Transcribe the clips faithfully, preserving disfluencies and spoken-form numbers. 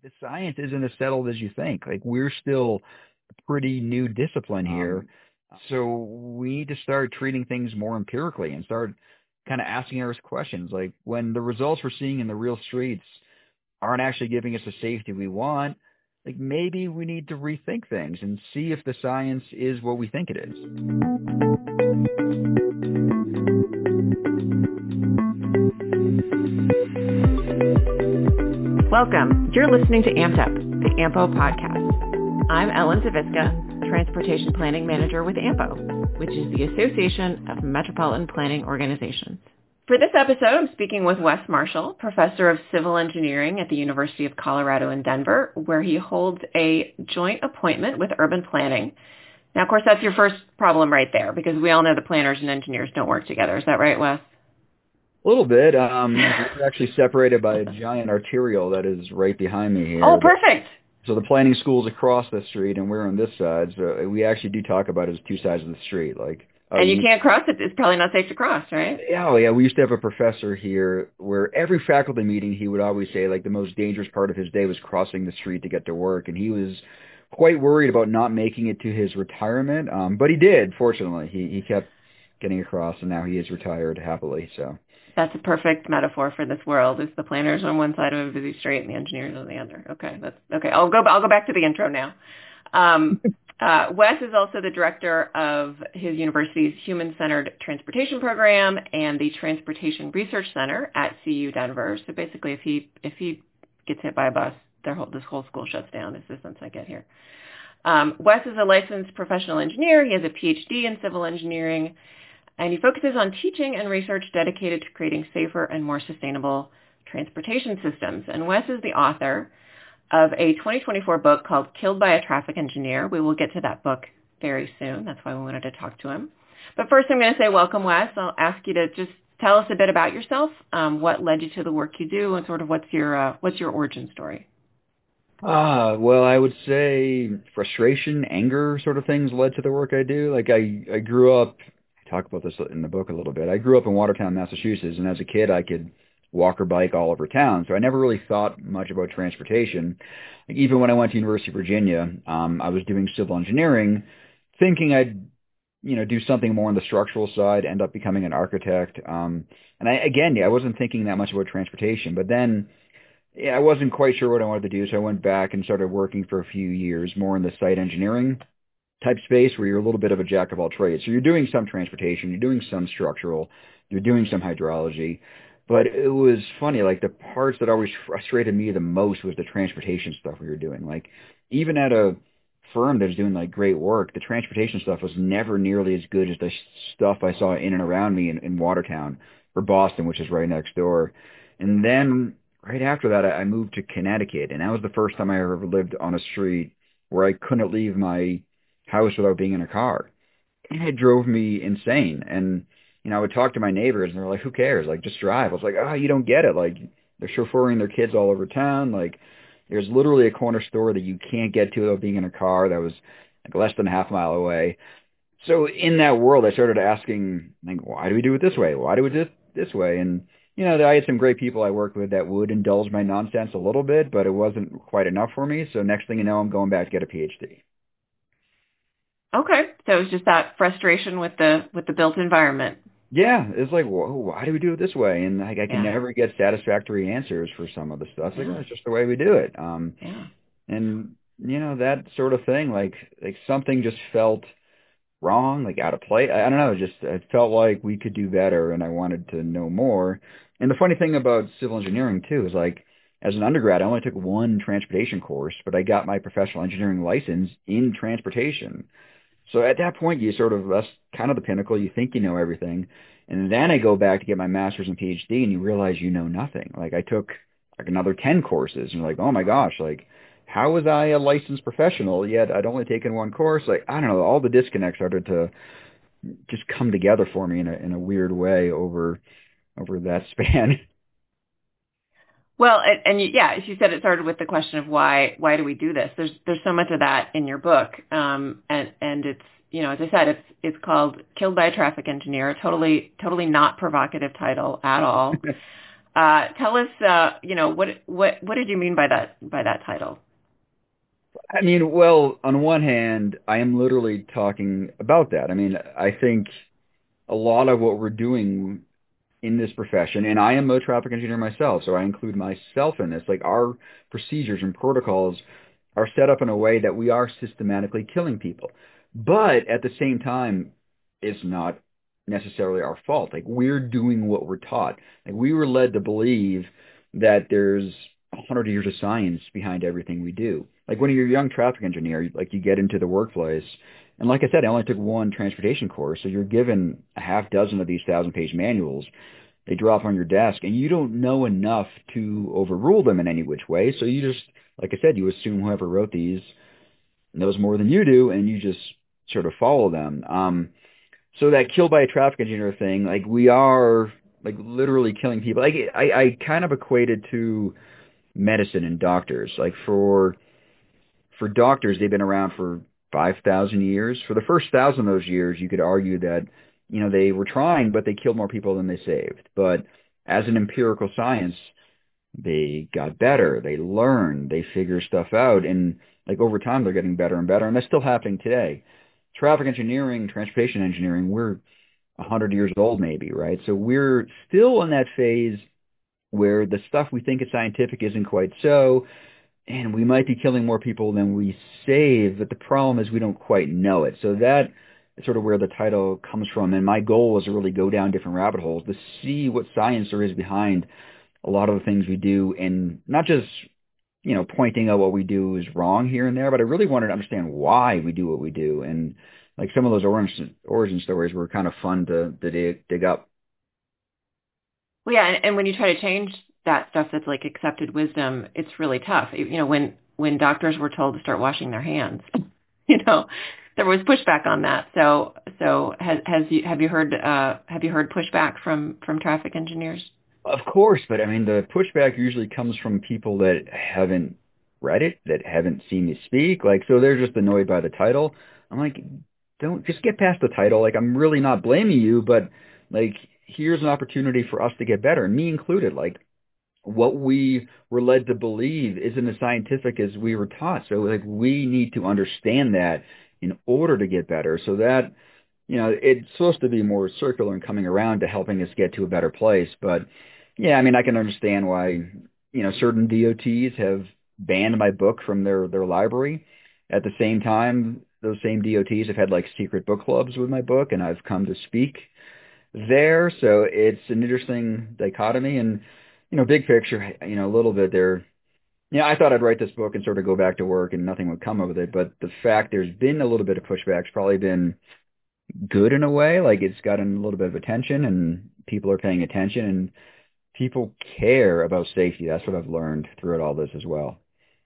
the science isn't as settled as you think. Like we're still a pretty new discipline here. So we need to start treating things more empirically and start kind of asking us questions. Like when the results we're seeing in the real streets aren't actually giving us the safety we want, like maybe we need to rethink things and see if the science is what we think it is. Welcome. You're listening to Amped Up, the A M P O podcast. I'm Ellen Zaviska, Transportation Planning Manager with A M P O, which is the Association of Metropolitan Planning Organizations. For this episode, I'm speaking with Wes Marshall, Professor of Civil Engineering at the University of Colorado in Denver, where he holds a joint appointment with urban planning. Now, of course, that's your first problem right there, because we all know that planners and engineers don't work together. Is that right, Wes? A little bit. Um, we're actually separated by a giant arterial that is right behind me here. Oh, perfect. So the planning school's across the street, and we're on this side. So we actually do talk about it as two sides of the street. Like, uh, and you can't cross it. It's probably not safe to cross, right? Yeah, oh, yeah. We used to have a professor here where every faculty meeting he would always say, like, the most dangerous part of his day was crossing the street to get to work, and he was quite worried about not making it to his retirement. Um, but he did, fortunately. He he kept getting across, and now he is retired happily. So. That's a perfect metaphor for this world. Is the planners on one side of a busy street and the engineers on the other. Okay, that's okay. I'll go. I'll go back to the intro now. Um, uh, Wes is also the director of his university's Human-Centered Transportation Program and the Transportation Research Center at C U Denver. So basically, if he if he gets hit by a bus, their whole, this whole school shuts down. Is the sense I get here. Um, Wes is a licensed professional engineer. He has a P H D in civil engineering. And he focuses on teaching and research dedicated to creating safer and more sustainable transportation systems. And Wes is the author of a twenty twenty-four book called Killed by a Traffic Engineer. We will get to that book very soon. That's why we wanted to talk to him. But first, I'm going to say welcome, Wes. I'll ask you to just tell us a bit about yourself, um, what led you to the work you do, and sort of what's your uh, what's your origin story. Ah, well, I would say frustration, anger sort of things led to the work I do. Like I, I grew up, I talk about this in the book a little bit. I grew up in Watertown, Massachusetts, and as a kid I could walk or bike all over town. So I never really thought much about transportation. Like even when I went to University of Virginia, um, I was doing civil engineering, thinking I'd, you know, do something more on the structural side, end up becoming an architect. Um, and I, again, yeah, I wasn't thinking that much about transportation, but then yeah, I wasn't quite sure what I wanted to do, so I went back and started working for a few years more in the site engineering type space where you're a little bit of a jack of all trades. So you're doing some transportation, you're doing some structural, you're doing some hydrology. But it was funny, like the parts that always frustrated me the most was the transportation stuff we were doing. Like even at a firm that was doing like great work, the transportation stuff was never nearly as good as the stuff I saw in and around me in, in Watertown or Boston, which is right next door. And then right after that, I moved to Connecticut, and that was the first time I ever lived on a street where I couldn't leave my house without being in a car. And it drove me insane. And, you know, I would talk to my neighbors, and they're like, who cares? Like, just drive. I was like, oh, you don't get it. Like, they're chauffeuring their kids all over town. Like, there's literally a corner store that you can't get to without being in a car that was like less than a half mile away. So in that world, I started asking, like, why do we do it this way? Why do we do it this way? And you know, I had some great people I worked with that would indulge my nonsense a little bit, but it wasn't quite enough for me. So next thing you know, I'm going back to get a P H D. Okay, so it was just that frustration with the with the built environment. Yeah, it's like, whoa, why do we do it this way? And like, I can yeah. never get satisfactory answers for some of the stuff. It's yeah. like, oh, it's just the way we do it. Um, yeah. And you know, that sort of thing, like like something just felt wrong, like out of place. I, I don't know, just it felt like we could do better, and I wanted to know more. And the funny thing about civil engineering too is like, as an undergrad, I only took one transportation course, but I got my professional engineering license in transportation. So at that point, you sort of, that's kind of the pinnacle. You think you know everything. And then I go back to get my master's and P H D, and you realize you know nothing. Like I took like another ten courses, and you're like, oh my gosh, like how was I a licensed professional, yet I'd only taken one course? Like, I don't know, all the disconnects started to just come together for me in a in a weird way over over that span. Well, and, and you, yeah, as you said, it started with the question of why why do we do this? There's there's so much of that in your book, um, and and it's you know as I said, it's it's called Killed by a Traffic Engineer, totally totally not provocative title at all. Uh, tell us, uh, you know, what what what did you mean by that by that title? I mean, well, on one hand, I am literally talking about that. I mean, I think a lot of what we're doing in this profession, and I am a traffic engineer myself, so I include myself in this. Like our procedures and protocols are set up in a way that we are systematically killing people. But at the same time, it's not necessarily our fault. Like we're doing what we're taught. Like we were led to believe that there's a hundred years of science behind everything we do. Like when you're a young traffic engineer, like you get into the workplace, and like I said, I only took one transportation course, so you're given a half dozen of these thousand page manuals. They drop on your desk, and you don't know enough to overrule them in any which way. So you just, like I said, you assume whoever wrote these knows more than you do, and you just sort of follow them. Um, so that kill by a traffic engineer thing, like we are like literally killing people. Like I, I kind of equated to medicine and doctors. Like for for doctors, they've been around for five thousand years. For the first thousand of those years, you could argue that, you know, they were trying, but they killed more people than they saved. But as an empirical science, they got better. They learned. They figure stuff out. And like over time, they're getting better and better. And that's still happening today. Traffic engineering, transportation engineering, we're a hundred years old maybe, right? So we're still in that phase where the stuff we think is scientific isn't quite so, and we might be killing more people than we save, but the problem is we don't quite know it. So that is sort of where the title comes from. And my goal was to really go down different rabbit holes to see what science there is behind a lot of the things we do, and not just, you know, pointing out what we do is wrong here and there, but I really wanted to understand why we do what we do. And like some of those origin, origin stories were kind of fun to, to dig, dig up. Well, yeah, and, and when you try to change that stuff that's like accepted wisdom, it's really tough. You know, when when doctors were told to start washing their hands, you know, there was pushback on that. So so has has you have you heard uh, have you heard pushback from from traffic engineers? Of course, but I mean, the pushback usually comes from people that haven't read it, that haven't seen me speak. Like, so they're just annoyed by the title. I'm like, don't just get past the title. Like, I'm really not blaming you, but like, here's an opportunity for us to get better, me included. Like, what we were led to believe isn't as scientific as we were taught. So, like, we need to understand that in order to get better. So that, you know, it's supposed to be more circular and coming around to helping us get to a better place. But yeah, I mean, I can understand why, you know, certain D O Ts have banned my book from their, their library. At the same time, those same D O Ts have had like secret book clubs with my book, and I've come to speak there. So it's an interesting dichotomy. And, you know, big picture, you know, a little bit there. Yeah, I thought I'd write this book and sort of go back to work and nothing would come of it. But the fact there's been a little bit of pushback, it's probably been good in a way. Like it's gotten a little bit of attention and people are paying attention and people care about safety. That's what I've learned throughout all this as well.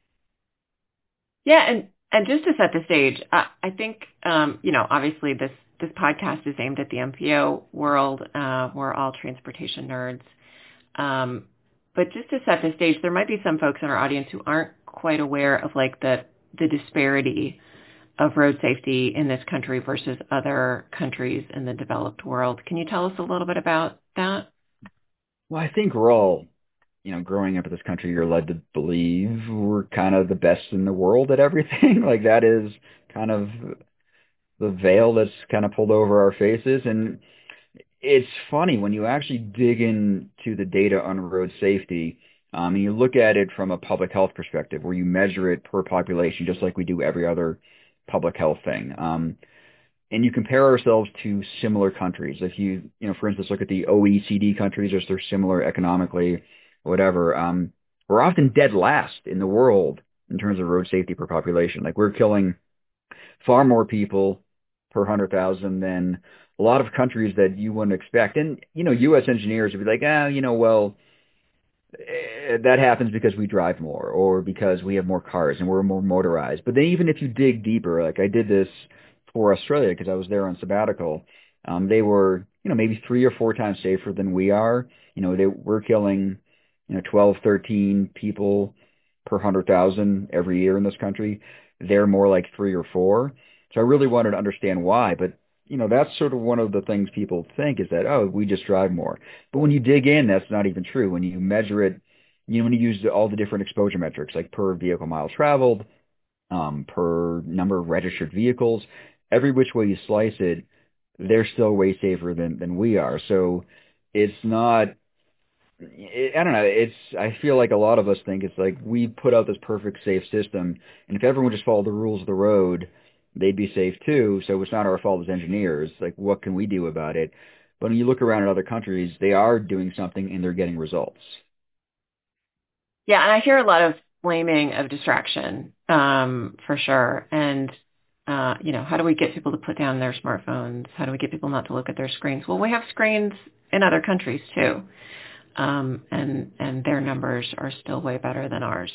Yeah, and and just to set the stage, I, I think um, you know, obviously this this podcast is aimed at the M P O world. Uh, we're all transportation nerds. Um, but just to set the stage, there might be some folks in our audience who aren't quite aware of like the the disparity of road safety in this country versus other countries in the developed world. Can you tell us a little bit about that? Well, I think we're all, you know, growing up in this country, you're led to believe we're kind of the best in the world at everything. Like that is kind of the veil that's kind of pulled over our faces. And it's funny when you actually dig into the data on road safety, um, and you look at it from a public health perspective, where you measure it per population, just like we do every other public health thing. Um, and you compare ourselves to similar countries. If you, you know, for instance, look at the O E C D countries, as they're similar economically, whatever, um, we're often dead last in the world in terms of road safety per population. Like we're killing far more people per hundred thousand than a lot of countries that you wouldn't expect. And, you know, U S engineers would be like, ah, you know, well, eh, that happens because we drive more or because we have more cars and we're more motorized. But then even if you dig deeper, like I did this for Australia because I was there on sabbatical, um, they were, you know, maybe three or four times safer than we are. You know, they we're killing, you know, twelve, thirteen people per one hundred thousand every year in this country. They're more like three or four. So I really wanted to understand why. But you know, that's sort of one of the things people think is that, oh, we just drive more. But when you dig in, that's not even true. When you measure it, you know, when you use all the different exposure metrics, like per vehicle miles traveled, um, per number of registered vehicles, every which way you slice it, they're still way safer than, than we are. So it's not, it, I don't know, it's, I feel like a lot of us think it's like we put out this perfect safe system, and if everyone just followed the rules of the road, they'd be safe too, so it's not our fault as engineers. Like, what can we do about it? But when you look around at other countries, they are doing something and they're getting results. Yeah, and I hear a lot of blaming of distraction, um, for sure. And, uh, you know, how do we get people to put down their smartphones? How do we get people not to look at their screens? Well, we have screens in other countries too, um, and and their numbers are still way better than ours.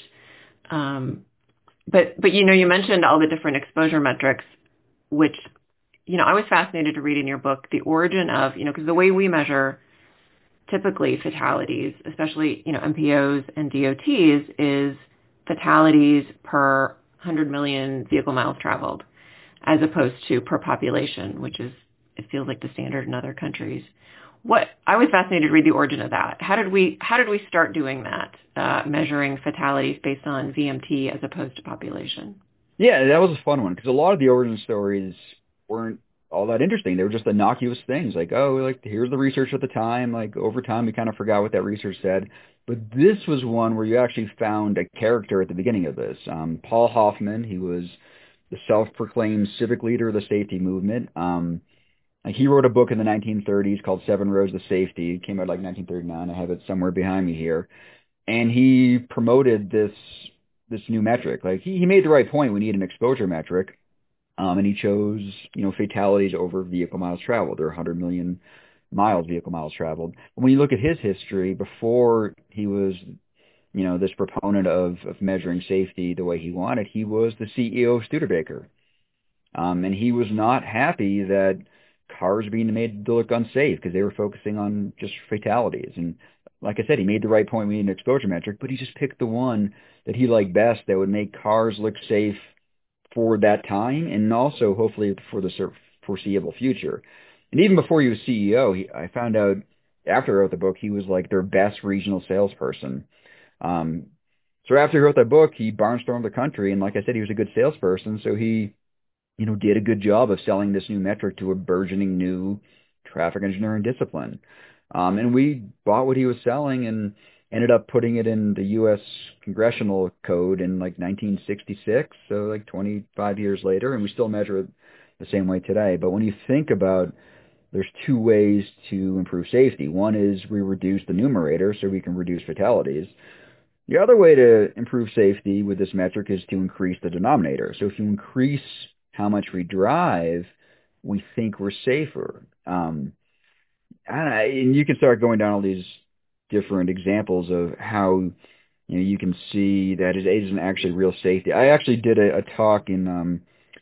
Um, but but you know, you mentioned all the different exposure metrics, which, you know, I was fascinated to read in your book the origin of, you know, because the way we measure typically fatalities, especially, you know, M P Os and D O Ts, is fatalities per one hundred million vehicle miles traveled, as opposed to per population, which is, it feels like the standard in other countries. What I was fascinated to read the origin of that. How did we how did we start doing that, uh, measuring fatalities based on V M T as opposed to population? Yeah, that was a fun one because a lot of the origin stories weren't all that interesting. They were just innocuous things like, oh, like here's the research at the time. Like over time, we kind of forgot what that research said. But this was one where you actually found a character at the beginning of this. Um, Paul Hoffman, he was the self-proclaimed civic leader of the safety movement. Um, like he wrote a book in the nineteen thirties called Seven Roads to Safety. It came out like nineteen thirty-nine. I have it somewhere behind me here, and he promoted this this new metric. Like he, he made the right point. We need an exposure metric, um, and he chose you know fatalities over vehicle miles traveled. There are one hundred million miles vehicle miles traveled. When you look at his history, before he was you know this proponent of of measuring safety the way he wanted, he was the C E O of Studebaker. Um, and he was not happy that cars were being made to look unsafe because they were focusing on just fatalities. And like I said, he made the right point. We need an exposure metric, but he just picked the one that he liked best that would make cars look safe for that time and also hopefully for the foreseeable future. And even before he was C E O, he, I found out after I wrote the book, he was like their best regional salesperson. Um, so after he wrote that book, he barnstormed the country. And like I said, he was a good salesperson. So he you know, did a good job of selling this new metric to a burgeoning new traffic engineering discipline. Um, and we bought what he was selling and ended up putting it in the U S Congressional Code in like nineteen sixty-six, so like twenty-five years later, and we still measure it the same way today. But when you think about there's two ways to improve safety. One is we reduce the numerator so we can reduce fatalities. The other way to improve safety with this metric is to increase the denominator. So if you increase how much we drive, we think we're safer. Um, and you can start going down all these different examples of how you know you can see that it isn't actually real safety. I actually did a, a talk in um,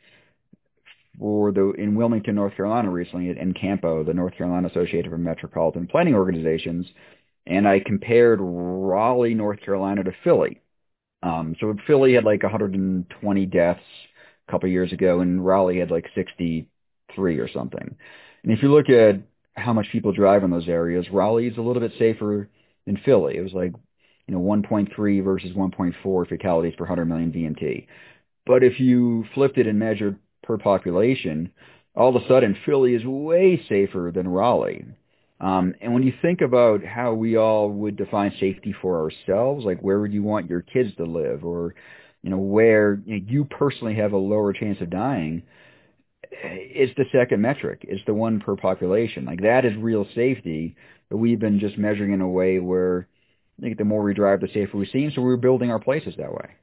for the in Wilmington, North Carolina recently at NCAMPO, the North Carolina Association for Metropolitan Planning Organizations, and I compared Raleigh, North Carolina to Philly. Um, so Philly had like one hundred twenty deaths a couple of years ago, and Raleigh had like sixty-three or something. And if you look at how much people drive in those areas, Raleigh is a little bit safer than Philly. It was like, you know, one point three versus one point four fatalities per one hundred million V M T. But if you flipped it and measured per population, all of a sudden Philly is way safer than Raleigh. Um, and when you think about how we all would define safety for ourselves, like where would you want your kids to live, or you know where you, know, you personally have a lower chance of dying, it's the second metric. It's the one per population. Like that is real safety, but we've been just measuring in a way where I think the more we drive, the safer we seem. So we're building our places that way.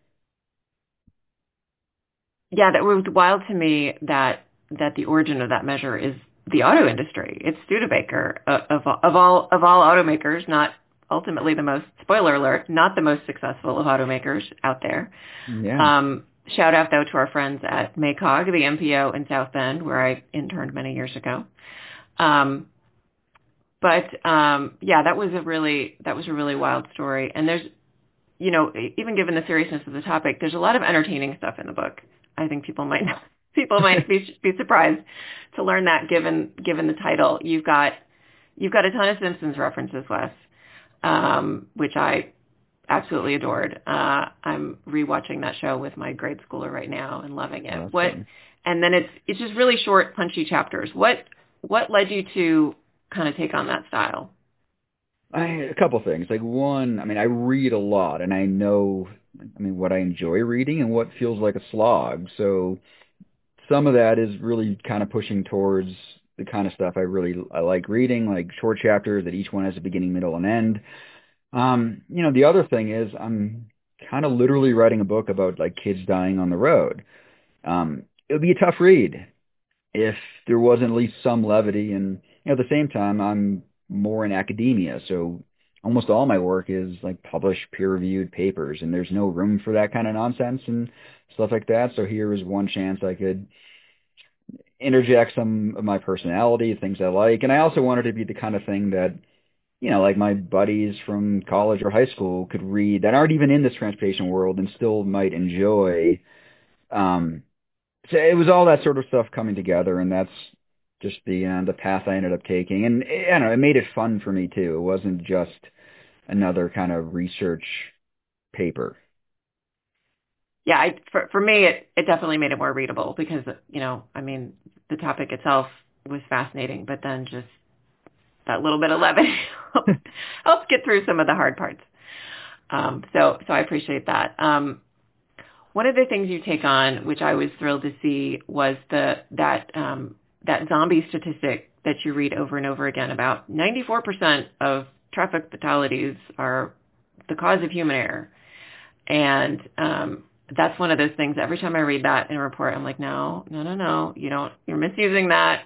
Yeah, that was wild to me that that the origin of that measure is the auto industry. It's Studebaker uh, of of all of all automakers, not ultimately the most, spoiler alert, not the most successful of automakers out there. Yeah. Um, shout out though to our friends at MACOG, the M P O in South Bend, where I interned many years ago. Um, but um, yeah, that was a really that was a really wild story. And there's, you know, even given the seriousness of the topic, there's a lot of entertaining stuff in the book. I think people might not, People might be be surprised to learn that given given the title. You've got you've got a ton of Simpsons references, Wes, um, which I absolutely adored. Uh, I'm rewatching that show with my grade schooler right now and loving it. Oh, that's What funny. and then it's it's just really short, punchy chapters. What what led you to kind of take on that style? I a couple things. Like one, I mean, I read a lot, and I know, I mean, what I enjoy reading and what feels like a slog. So some of that is really kind of pushing towards the kind of stuff I really I like reading, like short chapters that each one has a beginning, middle, and end. Um, you know, the other thing is I'm kind of literally writing a book about like kids dying on the road. Um, it would be a tough read if there wasn't at least some levity. And you know, at the same time, I'm more in academia, so almost all my work is like published peer-reviewed papers, and there's no room for that kind of nonsense and stuff like that. So here is one chance I could interject some of my personality, things I like, and I also wanted to be the kind of thing that you know, like my buddies from college or high school could read that aren't even in this transportation world and still might enjoy. Um, so it was all that sort of stuff coming together, and that's just the uh, the path I ended up taking. And I don't know, it made it fun for me too. It wasn't just another kind of research paper. Yeah, I, for for me, it it definitely made it more readable because you know, I mean, the topic itself was fascinating, but then just that little bit of levity helps, helps get through some of the hard parts. Um, so so I appreciate that. Um, one of the things you take on, which I was thrilled to see, was the that um, that zombie statistic that you read over and over again about ninety-four percent of traffic fatalities are the cause of human error. And um, that's one of those things. Every time I read that in a report, I'm like, no, no, no, no, you don't, you're misusing that.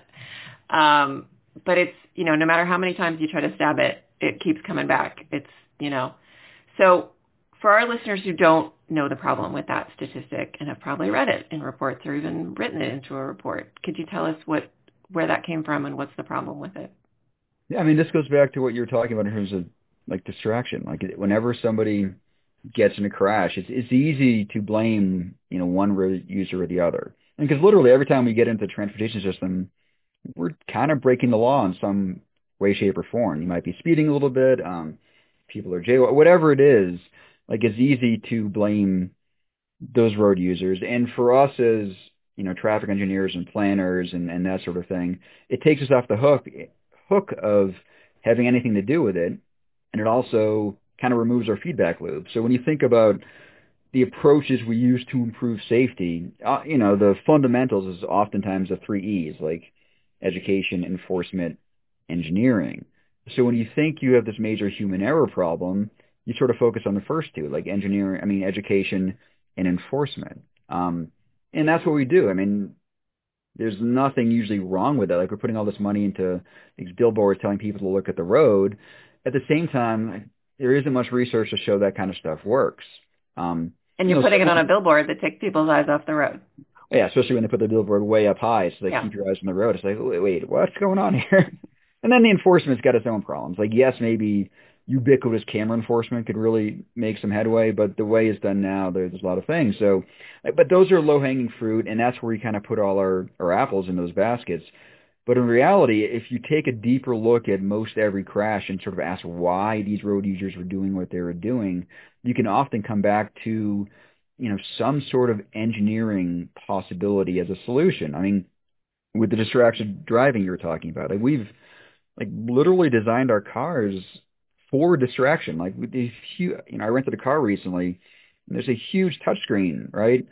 Um, but it's, you know, no matter how many times you try to stab it, it keeps coming back. It's, you know, so for our listeners who don't know the problem with that statistic and have probably read it in reports or even written it into a report, could you tell us what, where that came from and what's the problem with it? Yeah, I mean, this goes back to what you were talking about in terms of like distraction. Like whenever somebody gets in a crash, it's it's easy to blame you know one road user or the other. And because literally every time we get into the transportation system, we're kind of breaking the law in some way, shape, or form. You might be speeding a little bit. Um, people are jail, whatever it is. Like it's easy to blame those road users. And for us as you know traffic engineers and planners and, and that sort of thing, it takes us off the hook hook of having anything to do with it, and it also kind of removes our feedback loop. So when you think about the approaches we use to improve safety, uh, you know, the fundamentals is oftentimes the three E's, like education, enforcement, engineering. So when you think you have this major human error problem, you sort of focus on the first two, like engineering, I mean, education and enforcement. Um, and that's what we do. I mean, there's nothing usually wrong with it. Like we're putting all this money into these billboards telling people to look at the road. At the same time, there isn't much research to show that kind of stuff works. Um, And you you're know, putting it on a someone, billboard that takes people's eyes off the road. yeah, especially when they put the billboard way up high, so they Yeah. keep your eyes on the road. It's like, wait, wait, what's going on here? And then the enforcement's got its own problems. Like, yes, maybe ubiquitous camera enforcement could really make some headway, but the way it's done now, there's a lot of things. So, like, but those are low-hanging fruit, and that's where we kind of put all our, our apples in those baskets. But in reality, if you take a deeper look at most every crash and sort of ask why these road users were doing what they were doing, you can often come back to, you know, some sort of engineering possibility as a solution. I mean, with the distraction driving you were talking about, like we've like literally designed our cars for distraction. Like with these huge, you know, I rented a car recently, and there's a huge touchscreen, right?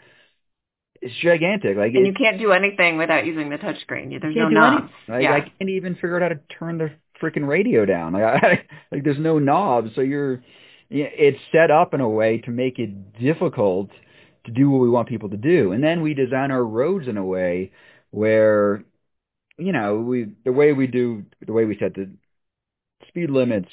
It's gigantic. Like And you it's can't do anything without using the touchscreen. you There's no can't do anything. knobs. Like I Yeah. can't even figure out how to turn the freaking radio down. Like I, like there's no knobs, so you're yeah, it's set up in a way to make it difficult to do what we want people to do. And then we design our roads in a way where you know we the way we do the way we set the speed limits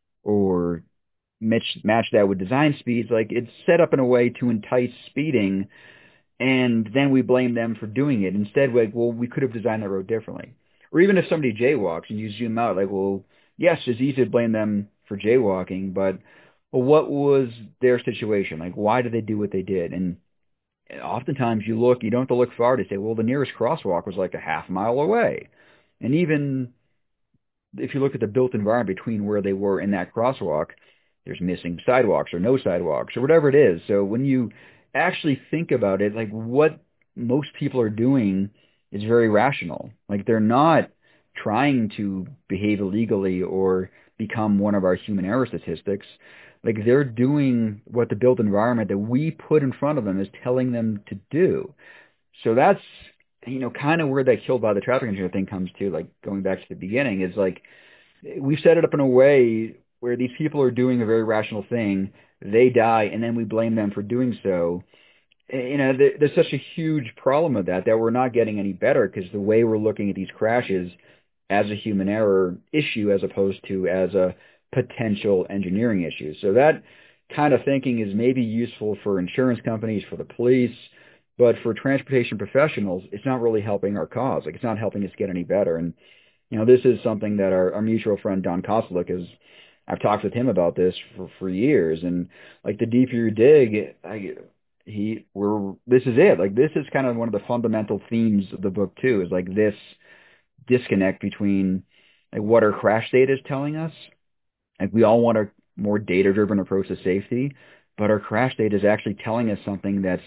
or match match that with design speeds. Like it's set up in a way to entice speeding, and then we blame them for doing it. Instead, like, well, we could have designed the road differently. Or even if somebody jaywalks and you zoom out, like, well, yes, it's easy to blame them for jaywalking, but well, what was their situation? Like, why did they do what they did? And oftentimes you look, you don't have to look far to say, well, the nearest crosswalk was like a half mile away. And even if you look at the built environment between where they were in that crosswalk, there's missing sidewalks or no sidewalks or whatever it is. So when you actually think about it, like what most people are doing is very rational. Like they're not trying to behave illegally or become one of our human error statistics. Like they're doing what the built environment that we put in front of them is telling them to do. So that's, you know, kind of where that killed by the traffic engineer thing comes to, like going back to the beginning, is like we've set it up in a way where these people are doing a very rational thing, they die, and then we blame them for doing so. You know, there's such a huge problem with that that we're not getting any better because the way we're looking at these crashes as a human error issue as opposed to as a potential engineering issue. So that kind of thinking is maybe useful for insurance companies, for the police, but for transportation professionals, it's not really helping our cause. Like it's not helping us get any better. And you know, this is something that our, our mutual friend Don Koslik is. I've talked with him about this for, for years, and like the deeper you dig, I, he we're this is it. Like this is kind of one of the fundamental themes of the book too. Is like this disconnect between like what our crash data is telling us. Like we all want a more data-driven approach to safety, but our crash data is actually telling us something that's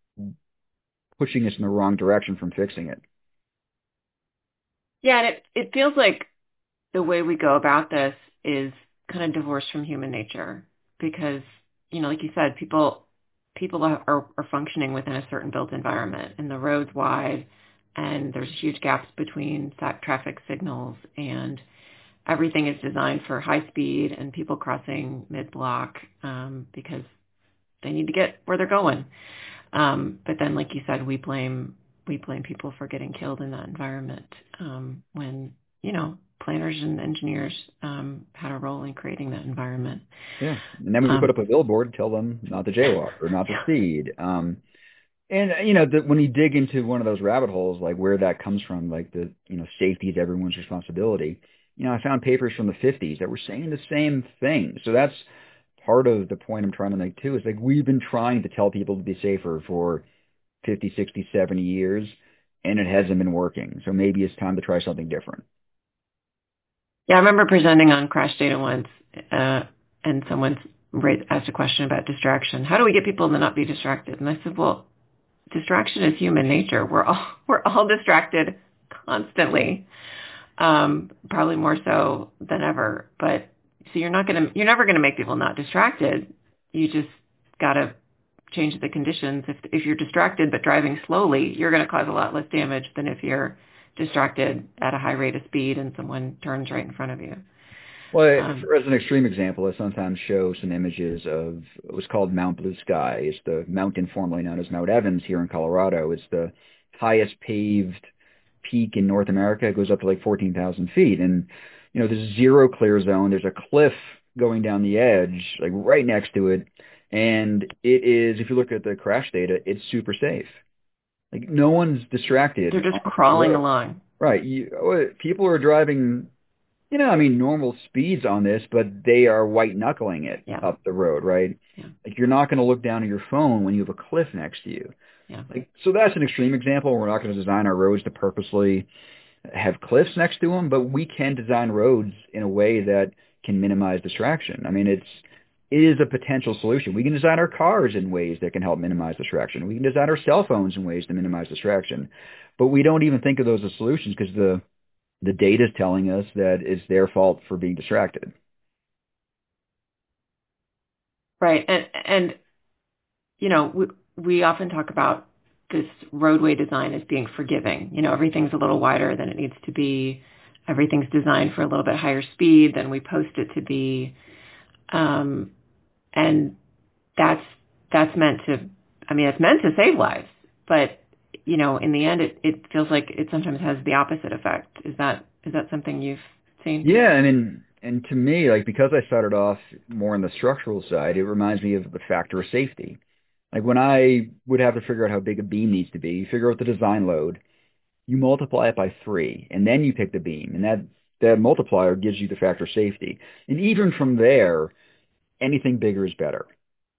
pushing us in the wrong direction from fixing it. Yeah, and it, it feels like the way we go about this is kind of divorced from human nature because, you know, like you said, people people are, are functioning within a certain built environment and the road's wide and there's huge gaps between traffic signals and everything is designed for high speed and people crossing mid-block um, because they need to get where they're going. Um, but then, like you said, we blame we blame people for getting killed in that environment um, when, you know, planners and engineers um, had a role in creating that environment. Yeah, and then we um, put up a billboard to tell them not to jaywalk or not to speed. Um, and you know, the, when you dig into one of those rabbit holes, like where that comes from, like the you know safety is everyone's responsibility. You know, I found papers from the fifties that were saying the same thing. So that's part of the point I'm trying to make too. Is like we've been trying to tell people to be safer for fifty, sixty, seventy years, and it hasn't been working. So maybe it's time to try something different. Yeah, I remember presenting on Crash Data once, uh, and someone asked a question about distraction. How do we get people to not be distracted? And I said, well, distraction is human nature. We're all we're all distracted constantly, um, probably more so than ever. But so you're not gonna you're never gonna make people not distracted. You just gotta change the conditions. If if you're distracted but driving slowly, you're gonna cause a lot less damage than if you're distracted at a high rate of speed and someone turns right in front of you. Well, um, as an extreme example, I sometimes show some images of it was called Mount Blue Sky. It's the mountain formerly known as Mount Evans here in Colorado. It's the highest paved peak in North America. It goes up to like fourteen thousand feet. And, you know, there's zero clear zone. There's a cliff going down the edge, like right next to it. And it is, if you look at the crash data, it's super safe. Like no one's distracted. They're just crawling along. Right. You, people are driving, you know, I mean, normal speeds on this, but they are white knuckling it yeah. up the road, right? Yeah. Like you're not going to look down at your phone when you have a cliff next to you. Yeah. Like, so that's an extreme example. We're not going to design our roads to purposely have cliffs next to them, but we can design roads in a way that can minimize distraction. I mean, it's, it is a potential solution. We can design our cars in ways that can help minimize distraction. We can design our cell phones in ways to minimize distraction. But we don't even think of those as solutions because the the data is telling us that it's their fault for being distracted. Right. And, and you know, we, we often talk about this roadway design as being forgiving. You know, everything's a little wider than it needs to be. Everything's designed for a little bit higher speed than we post it to be. Um, and that's, that's meant to, I mean, it's meant to save lives, but you know, in the end, it, it feels like it sometimes has the opposite effect. Is that, is that something you've seen? Yeah. I mean, and to me, like, because I started off more on the structural side, it reminds me of the factor of safety. Like when I would have to figure out how big a beam needs to be, you figure out the design load, you multiply it by three, and then you pick the beam, and that, that multiplier gives you the factor of safety. And even from there, anything bigger is better.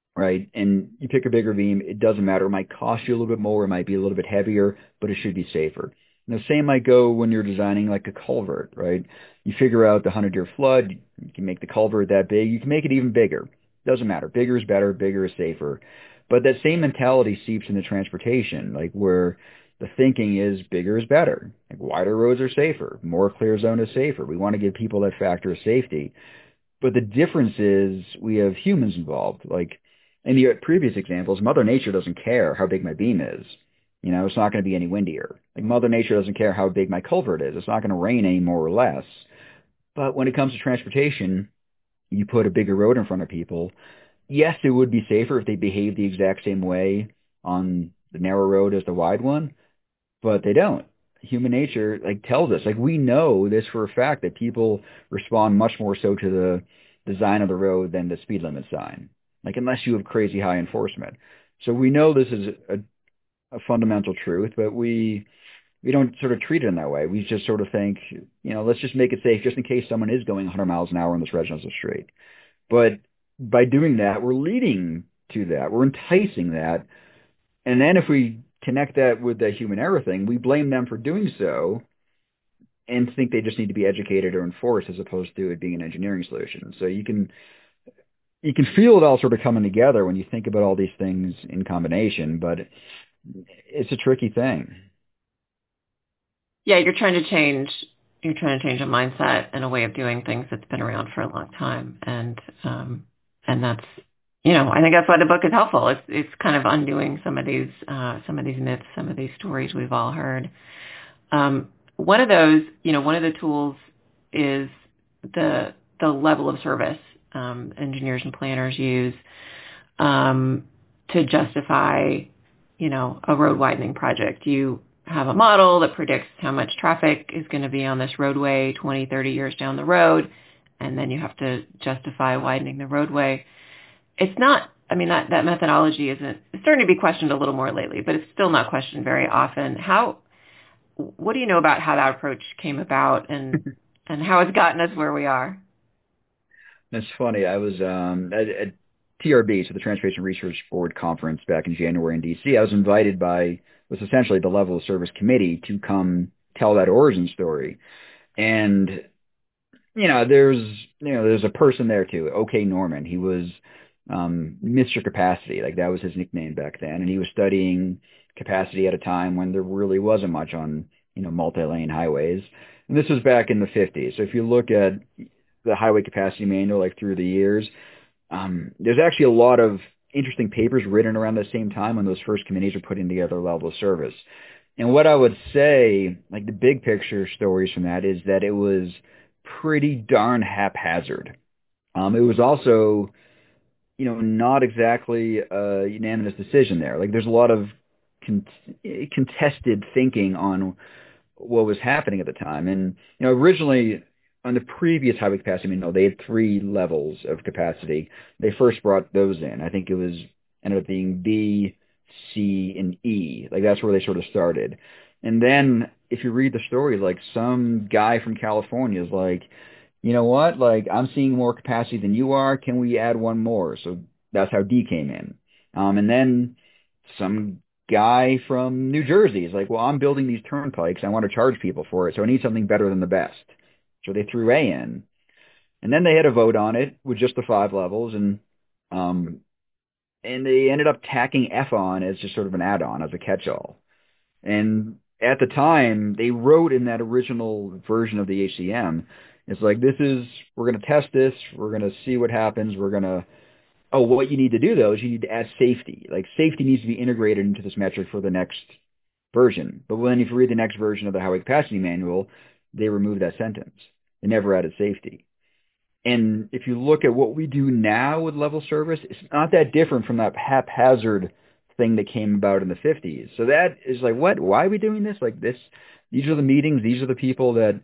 right? And you pick a bigger beam, it doesn't matter. It might cost you a little bit more, it might be a little bit heavier, but it should be safer. And the same might go when you're designing like a culvert, right? You figure out the hundred-year flood, you can make the culvert that big, you can make it even bigger. Doesn't matter. Bigger is better, bigger is safer. But that same mentality seeps into transportation, like where the thinking is bigger is better. Like wider roads are safer, more clear zone is safer. We want to give people that factor of safety. But the difference is we have humans involved. Like in the previous examples, Mother Nature doesn't care how big my beam is. You know, it's not going to be any windier. Like Mother Nature doesn't care how big my culvert is. It's not going to rain any more or less. But when it comes to transportation, you put a bigger road in front of people. Yes, it would be safer if they behaved the exact same way on the narrow road as the wide one, but they don't. Human nature like tells us, like we know this for a fact that people respond much more so to the design of the road than the speed limit sign. Like unless you have crazy high enforcement. So we know this is a, a fundamental truth, but we we don't sort of treat it in that way. We just sort of think, you know, let's just make it safe just in case someone is going one hundred miles an hour on this residential street. But by doing that, we're leading to that. We're enticing that. And then if we connect that with the human error thing, we blame them for doing so and think they just need to be educated or enforced as opposed to it being an engineering solution. So you can you can feel it all sort of coming together when you think about all these things in combination, but it's a tricky thing. Yeah, you're trying to change you're trying to change a mindset and a way of doing things that's been around for a long time. And um and that's you know, I think that's why the book is helpful. It's it's kind of undoing some of these uh some of these myths, some of these stories we've all heard. Um one of those, you know, one of the tools is the the level of service um, engineers and planners use um, to justify, you know, a road widening project. You have a model that predicts how much traffic is going to be on this roadway twenty, thirty years down the road, and then you have to justify widening the roadway. It's not, I mean, that, that methodology isn't, it's starting to be questioned a little more lately, but it's still not questioned very often. How, what do you know about how that approach came about and, and how it's gotten us where we are? That's funny. I was um, at, at T R B, so the Transportation Research Board conference back in January in D C. I was invited by, was essentially the level of service committee to come tell that origin story. And, you know, there's, you know, there's a person there too, OK Norman. He was um, Mister Capacity, like that was his nickname back then. And he was studying capacity at a time when there really wasn't much on, you know, multi-lane highways. And this was back in the fifties. So if you look at the highway capacity manual, like through the years, um, there's actually a lot of interesting papers written around the same time when those first committees were putting together level of service. And what I would say, like the big picture stories from that is that it was pretty darn haphazard. Um, it was also, you know, not exactly a unanimous decision there. Like there's a lot of con- contested thinking on what was happening at the time. And, you know, originally on the previous highway capacity manual, they had three levels of capacity. They first brought those in. I think it was ended up being B, C, and E. Like that's where they sort of started. And then if you read the stories, like some guy from California is like, you know what? Like I'm seeing more capacity than you are. Can we add one more? So that's how D came in. Um, and then some guy from New Jersey is like, well, I'm building these turnpikes. I want to charge people for it. So I need something better than the best. So they threw A in. And then they had a vote on it with just the five levels. And, um, and they ended up tacking F on as just sort of an add-on, as a catch-all. And at the time, they wrote in that original version of the H C M, it's like, this is, we're going to test this. We're going to see what happens. We're going to, oh, what you need to do, though, is you need to add safety. Like, safety needs to be integrated into this metric for the next version. But then if you read the next version of the highway capacity manual, they removed that sentence. They never added safety. And if you look at what we do now with level service, it's not that different from that haphazard thing that came about in the fifties. So that is like, what? Why are we doing this? Like this, these are the meetings. These are the people that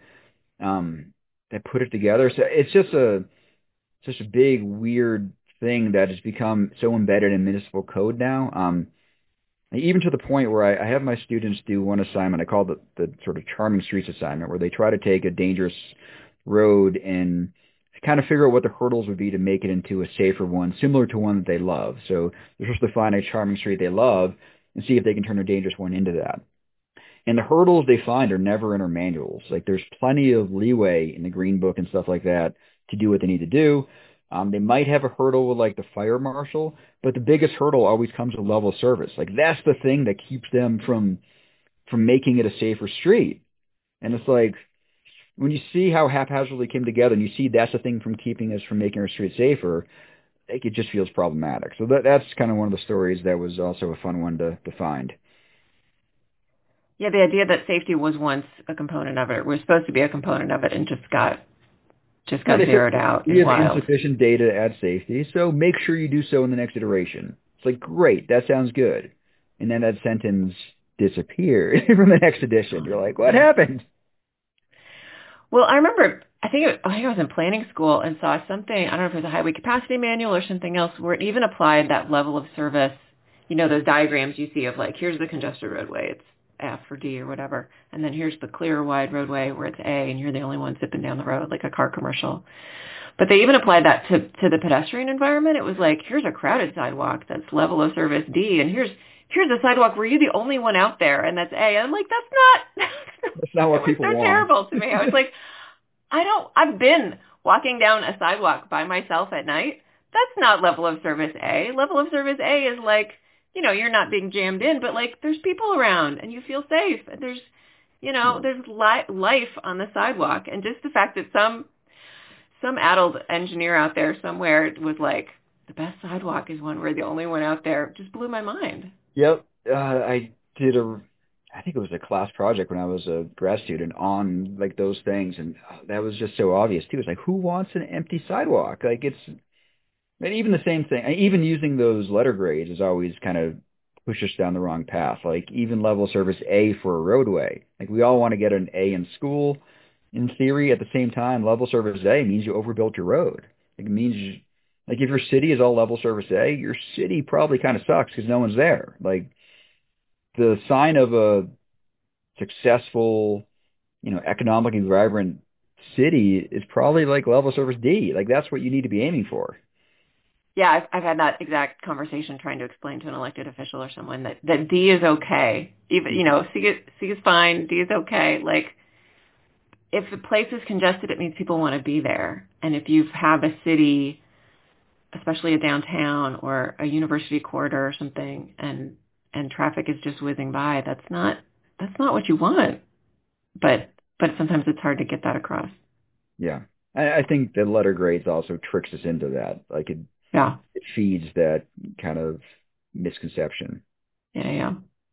um, that put it together. So it's just a such a big, weird thing that has become so embedded in municipal code now. Um, even to the point where I, I have my students do one assignment. I call it the, the sort of charming streets assignment, where they try to take a dangerous road in kind of figure out what the hurdles would be to make it into a safer one, similar to one that they love. So they're supposed to find a charming street they love and see if they can turn a dangerous one into that. And the hurdles they find are never in our manuals. Like there's plenty of leeway in the green book and stuff like that to do what they need to do. Um, they might have a hurdle with like the fire marshal, but the biggest hurdle always comes with level of service. Like that's the thing that keeps them from from making it a safer street. And it's like when you see how haphazardly came together, and you see that's the thing from keeping us from making our street safer, like it just feels problematic. So that that's kind of one of the stories that was also a fun one to, to find. Yeah, the idea that safety was once a component of it, was supposed to be a component of it, and just got just got Yeah, zeroed said, out. we Is have wild. insufficient data to add safety, so make sure you do so in the next iteration. It's like, great, that sounds good. And then that sentence disappeared from the next edition. You're like, what happened? Well, I remember, I think, it, I think I was in planning school and saw something, I don't know if it was a highway capacity manual or something else, where it even applied that level of service, you know, those diagrams you see of like, here's the congested roadway, it's F or D or whatever, and then here's the clear wide roadway where it's A and you're the only one zipping down the road like a car commercial. But they even applied that to, to the pedestrian environment. It was like, here's a crowded sidewalk that's level of service D, and here's here's a sidewalk where you're the only one out there, and that's A. And I'm like, that's not, That's not it what was people so want. terrible to me. I was like, I don't, I've been walking down a sidewalk by myself at night. That's not level of service A. Level of service A is like, you know, you're not being jammed in, but like there's people around and you feel safe. And there's, you know, Yeah. there's li- life on the sidewalk. And just the fact that some, some adult engineer out there somewhere was like, the best sidewalk is one where the only one out there, just blew my mind. Yep. Uh, I did a, I think it was a class project when I was a grad student on like those things, and uh, that was just so obvious too. It's like, who wants an empty sidewalk? Like it's, and even the same thing, even using those letter grades is always kind of push us down the wrong path. Like even level service A for a roadway. Like we all want to get an A in school. In theory, at the same time, level service A means you overbuilt your road. Like, it means, you, like if your city is all level service A, your city probably kind of sucks because no one's there. Like the sign of a successful, you know, economically vibrant city is probably like level service D. Like that's what you need to be aiming for. Yeah, I've, I've had that exact conversation trying to explain to an elected official or someone that, that D is okay. Even, you know, C is, C is fine, D is okay. Like, if the place is congested, it means people want to be there. And if you have a city, especially a downtown or a university corridor or something, and and traffic is just whizzing by, that's not that's not what you want. But but sometimes it's hard to get that across. Yeah. I, I think the letter grades also tricks us into that. Like it, Yeah. it feeds that kind of misconception. Yeah, yeah.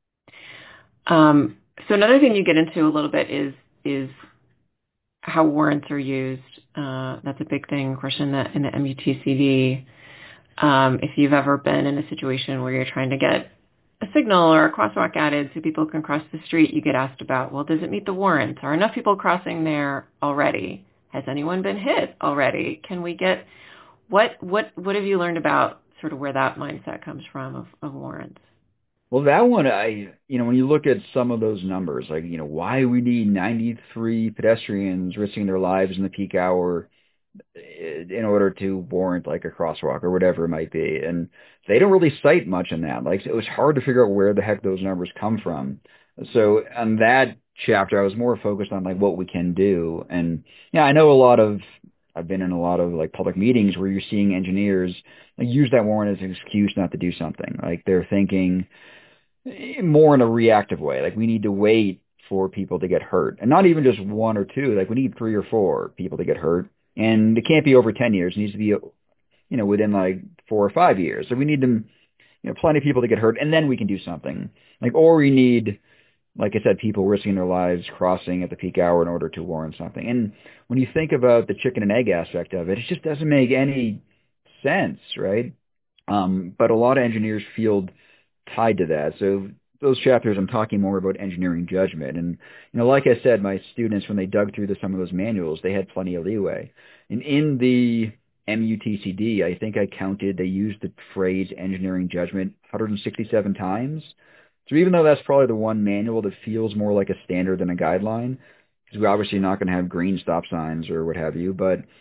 Um, so another thing you get into a little bit is is how warrants are used. Uh, that's a big thing, of course, in the in the M U T C D. Um, if you've ever been in a situation where you're trying to get a signal or a crosswalk added so people can cross the street, you get asked about, well, does it meet the warrants? Are enough people crossing there already? Has anyone been hit already? Can we get what what what have you learned about sort of where that mindset comes from of, of warrants? Well, that one, I, you know, when you look at some of those numbers, like, you know, why we need ninety-three pedestrians risking their lives in the peak hour in order to warrant like a crosswalk or whatever it might be. And they don't really cite much in that. Like it was hard to figure out where the heck those numbers come from. So on that chapter, I was more focused on like what we can do. And yeah, I know a lot of, I've been in a lot of like public meetings where you're seeing engineers like use that warrant as an excuse not to do something. Like they're thinking more in a reactive way. Like we need to wait for people to get hurt, and not even just one or two. Like we need three or four people to get hurt, and it can't be over ten years. It needs to be, you know, within like four or five years. So we need them, you know, plenty of people to get hurt, and then we can do something. Like, or we need, like I said, people risking their lives crossing at the peak hour in order to warrant something. And when you think about the chicken and egg aspect of it, it just doesn't make any sense, right? Um, but a lot of engineers feel tied to that. So those chapters, I'm talking more about engineering judgment. And, you know, like I said, my students, when they dug through the, some of those manuals, they had plenty of leeway. And in the M U T C D, I think I counted, they used the phrase engineering judgment one hundred sixty-seven times. So even though that's probably the one manual that feels more like a standard than a guideline, because we're obviously not going to have green stop signs or what have you, but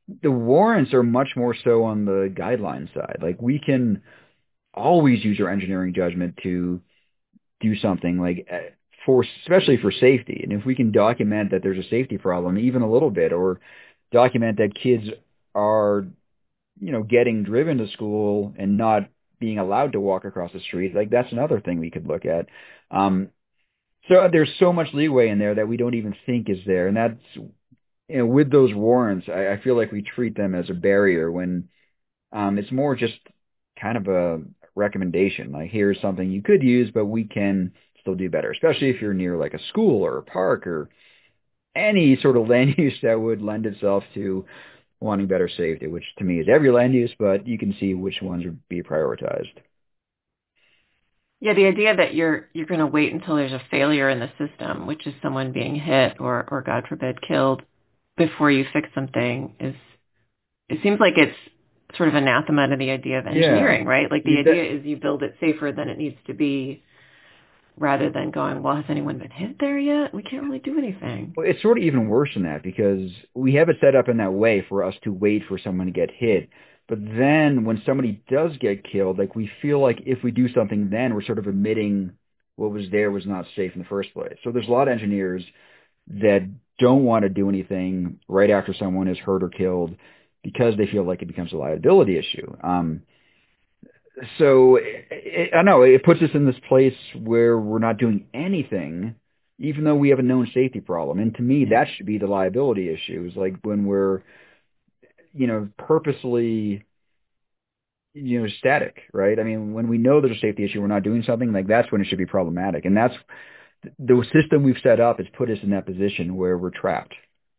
the warrants are much more so on the guideline side. Like we can always use our engineering judgment to do something like uh, for, especially for safety. And if we can document that there's a safety problem, even a little bit, or document that kids are, you know, getting driven to school and not being allowed to walk across the street, like that's another thing we could look at. Um, so there's so much leeway in there that we don't even think is there. And that's, you know, with those warrants, I, I feel like we treat them as a barrier when um, it's more just kind of a recommendation. Like, here's something you could use, but we can still do better, especially if you're near like a school or a park or any sort of land use that would lend itself to wanting better safety, which to me is every land use, but you can see which ones would be prioritized. Yeah, the idea that you're you're going to wait until there's a failure in the system, which is someone being hit or or God forbid killed, before you fix something is it seems like it's sort of anathema to the idea of Yeah. engineering, right? Like the idea is you build it safer than it needs to be, rather than going, well, has anyone been hit there yet? We can't really do anything. Well, it's sort of even worse than that because we have it set up in that way for us to wait for someone to get hit. But then when somebody does get killed, like we feel like if we do something then, we're sort of admitting what was there was not safe in the first place. So there's a lot of engineers that don't want to do anything right after someone is hurt or killed because they feel like it becomes a liability issue. Um, so it, it, I know it puts us in this place where we're not doing anything, even though we have a known safety problem. And to me, that should be the liability issue. Is like when we're, you know, purposely, you know, static, right? I mean, when we know there's a safety issue, we're not doing something, like that's when it should be problematic. And that's the system we've set up has put us in that position where we're trapped.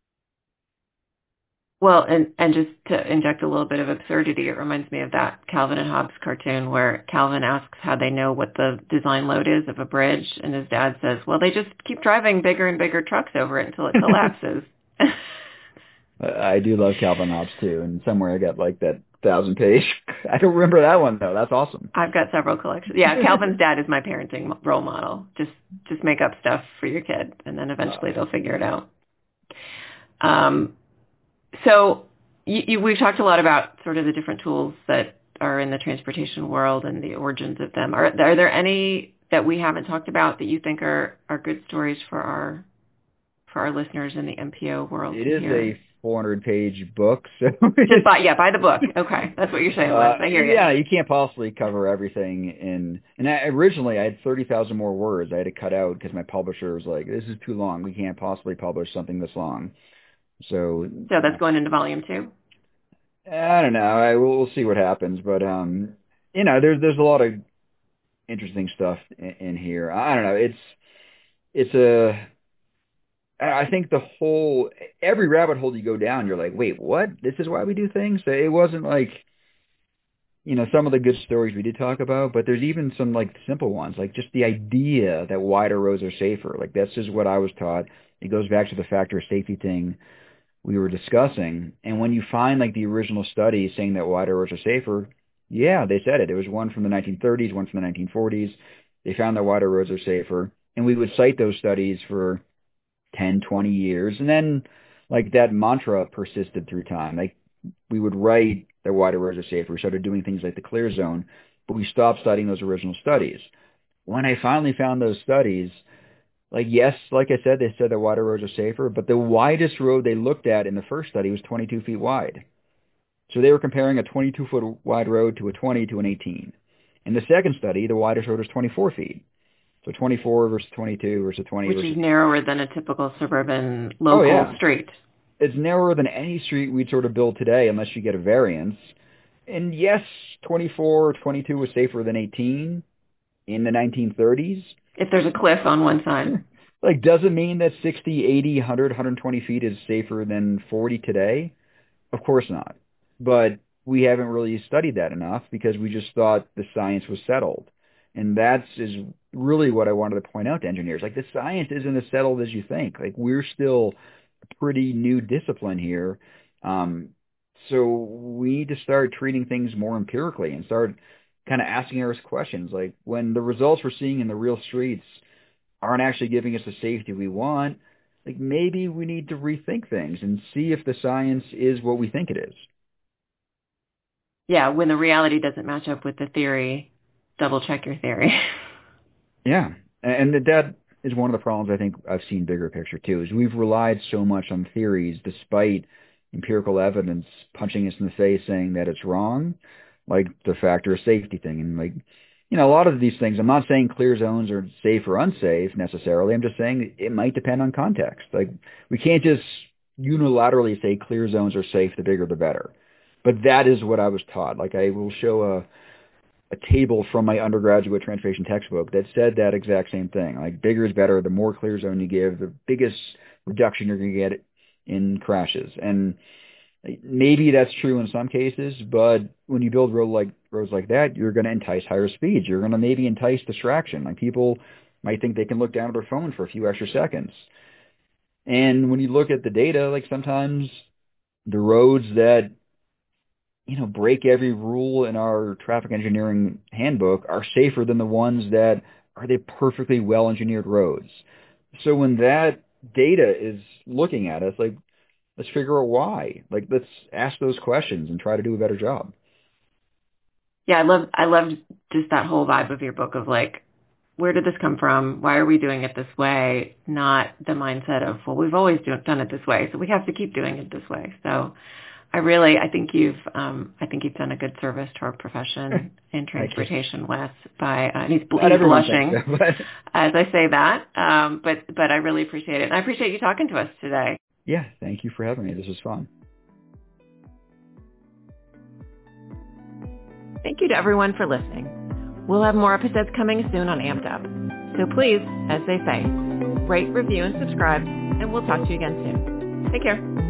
Well, and, and just to inject a little bit of absurdity, it reminds me of that Calvin and Hobbes cartoon where Calvin asks how they know what the design load is of a bridge, and his dad says, well, they just keep driving bigger and bigger trucks over it until it collapses. I do love Calvin Hobbes too, and somewhere I got like that thousand page. I don't remember that one though. That's awesome. I've got several collections. Yeah, Calvin's dad is my parenting role model. Just just make up stuff for your kid, and then eventually they'll figure it out. Um, so you, you, we've talked a lot about sort of the different tools that are in the transportation world and the origins of them. Are, are there any that we haven't talked about that you think are, are good stories for our for our listeners in the M P O world? It is hear? a four hundred page book, so just buy yeah, buy the book. Okay, that's what you're saying, Wes. Uh, I hear you. Yeah, you can't possibly cover everything in. And I, originally, I had thirty thousand more words I had to cut out because my publisher was like, "This is too long. We can't possibly publish something this long." So, so that's going into volume two. I don't know. I we'll, we'll see what happens, but um, you know, there's there's a lot of interesting stuff in, in here. I don't know. It's it's a. I think the whole every rabbit hole you go down, you're like, wait, what? This is why we do things. So it wasn't like, you know, some of the good stories we did talk about, but there's even some like simple ones, like just the idea that wider roads are safer. Like that's just what I was taught. It goes back to the factor of safety thing we were discussing. And when you find like the original studies saying that wider roads are safer, yeah, they said it. There was one from the nineteen thirties, one from the nineteen forties. They found that wider roads are safer. And we would cite those studies for ten, twenty years. And then like that mantra persisted through time. Like we would write that wider roads are safer. We started doing things like the clear zone, but we stopped studying those original studies. When I finally found those studies, like, yes, like I said, they said that wider roads are safer, but the widest road they looked at in the first study was twenty-two feet wide. So they were comparing a twenty-two foot wide road to a twenty to an eighteen. In the second study, the widest road was twenty-four feet. So twenty-four versus twenty-two versus twenty. Which versus... is narrower than a typical suburban local oh, yeah. street. It's narrower than any street we'd sort of build today unless you get a variance. And yes, twenty-four or twenty-two was safer than eighteen in the nineteen thirties. If there's a cliff on one side. Like, does it mean that sixty, eighty, one hundred, one hundred twenty feet is safer than forty today? Of course not. But we haven't really studied that enough because we just thought the science was settled. And that's is really what I wanted to point out to engineers. Like, the science isn't as settled as you think. Like, we're still a pretty new discipline here. Um, so we need to start treating things more empirically and start kind of asking us questions. Like, when the results we're seeing in the real streets aren't actually giving us the safety we want, like maybe we need to rethink things and see if the science is what we think it is. Yeah, when the reality doesn't match up with the theory, double check your theory. Yeah, and that is one of the problems I think I've seen bigger picture too, is we've relied so much on theories despite empirical evidence punching us in the face saying that it's wrong, like the factor of safety thing. And like, you know, a lot of these things, I'm not saying clear zones are safe or unsafe necessarily. I'm just saying it might depend on context. Like we can't just unilaterally say clear zones are safe, the bigger the better. But that is what I was taught. Like I will show a a table from my undergraduate transportation textbook that said that exact same thing. Like bigger is better. The more clear zone you give, the biggest reduction you're going to get in crashes. And maybe that's true in some cases, but when you build road like roads like that, you're going to entice higher speeds. You're going to maybe entice distraction. Like people might think they can look down at their phone for a few extra seconds. And when you look at the data, like sometimes the roads that you know, break every rule in our traffic engineering handbook are safer than the ones that are they perfectly well-engineered roads. So when that data is looking at us, like, let's figure out why. Like, let's ask those questions and try to do a better job. Yeah, I love I loved just that whole vibe of your book of like, where did this come from? Why are we doing it this way? Not the mindset of, well, we've always do, done it this way, so we have to keep doing it this way. So I really, I think you've, um, I think you've done a good service to our profession in transportation, Wes. By uh, and he's, he's blushing so, but... as I say that, um, but but I really appreciate it, and I appreciate you talking to us today. Yeah, thank you for having me. This was fun. Thank you to everyone for listening. We'll have more episodes coming soon on Amped Up. So please, as they say, rate, review, and subscribe, and we'll talk to you again soon. Take care.